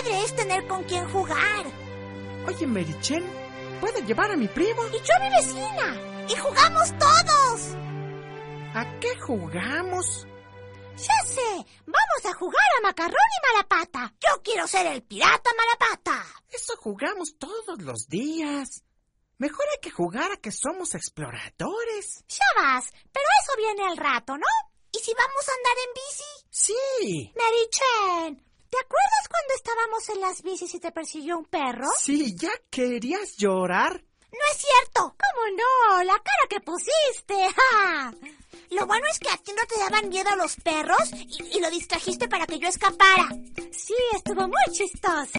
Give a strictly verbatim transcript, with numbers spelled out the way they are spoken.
padre es tener con quién jugar. Oye, Merichen, ¿puedo llevar a mi primo? Y yo a mi vecina. Y jugamos todos. ¿A qué jugamos? Ya sé, vamos a jugar a Macarrón y Malapata. Yo quiero ser el pirata Malapata. Eso jugamos todos los días. Mejor hay que jugar a que somos exploradores. Ya vas, pero eso viene al rato, ¿no? ¿Y si vamos a andar en bici? Sí. Merichen, ¿te acuerdas cuando estábamos en las bicis y te persiguió un perro? Sí, ¿ya querías llorar? No es cierto. ¿Cómo no? La cara que pusiste. ¡Ja! Lo bueno es que a ti no te daban miedo los perros y, y lo distrajiste para que yo escapara. Sí, estuvo muy chistoso.